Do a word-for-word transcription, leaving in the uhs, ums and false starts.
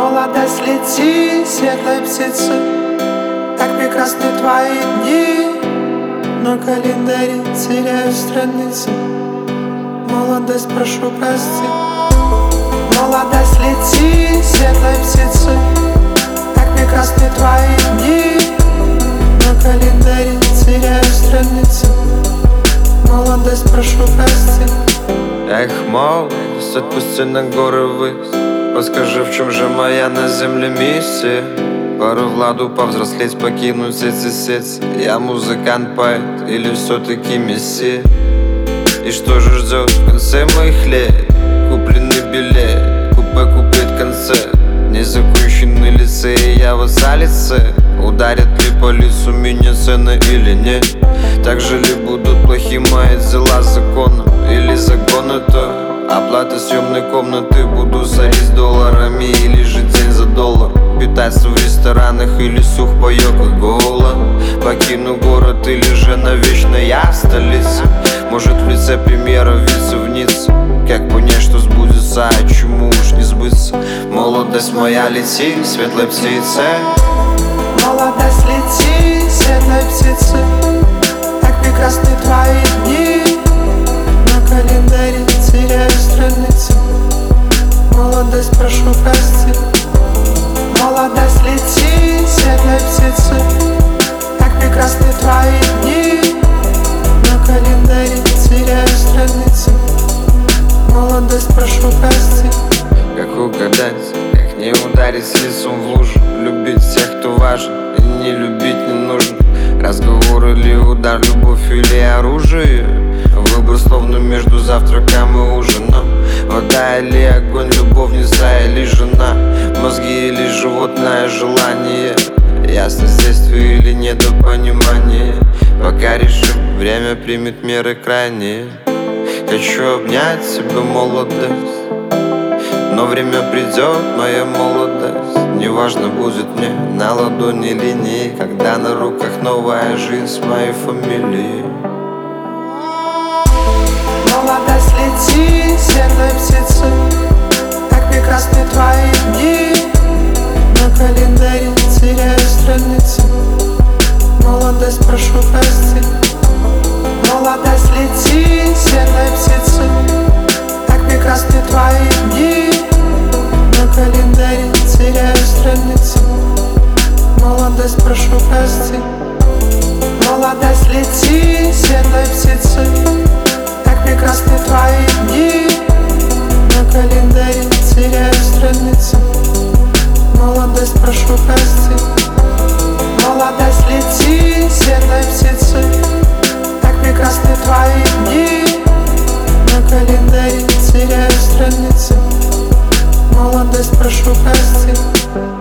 Молодость, лети, светлой птицы, как прекрасны твои дни. На календаре теряю страницы. Молодость, прошу прости. Молодость, лети, светлой птицы, как прекрасны твои дни. На календаре теряю страницы. Молодость, прошу прости. Эх, молодость, отпусти на горы ввысь. Подскажи, в чем же моя на земле миссия? Пару владу повзрослеть, покинуть эти сети. Я музыкант, поэт или все-таки мессия? И что же ждет в конце моих лет? Купленный билет, купе-купит концерт. Незаконченный лицей, я вот за лице. Ударят ли по лицу меня цены или нет? Так же ли будут плохи мои дела законом? Или законы то? Оплата съемной комнаты, буду сорить долларами или же день за доллар. Питаться в ресторанах или сухпайок и голод. Покину город или же навечно я в столице. Может в лице премьера виться в Ницце. Как понять, что сбудется, а чему уж не сбыться? Молодость моя, лети, светлой птице. Молодость, лети, светлой птицы, как прекрасны твои дни. На календаре теряю страницы. Молодость, прошу прости. Молодость, лети, светлой птицы, как прекрасны твои дни. На календаре теряю страницы. Молодость, прошу прости. Как угадать, как не ударить лицом в лужу? Любить тех, кто важен, и не любить не нужно. Разговор или удар, любовь или оружие. Выбор словно между завтраком и ужином. Вода или огонь, любовница или жена. Мозги или животное желание. Ясность действия или недопонимание. Пока решим, время примет меры крайние. Хочу обнять тебя, молодость. Но время придет, моя молодость. Неважно, будет мне на ладони линии, когда на руках новая жизнь с моей фамилией. Молодость, лети, светлой птицы, как прекрасны твои дни. На календаре теряю страницы. Молодость, прошу прости. Молодость, лети, светлой птицы, как прекрасны твои дни. На календаре теряю страницы. Молодость, прошу прости. Молодость, лети, светлой птицы, как прекрасны твои дни. На календаре теряю страницы. Молодость, прошу прости. Молодость, лети, светлой птицы, как прекрасны твои дни. На календаре теряю страницы. Молодость, прошу прости.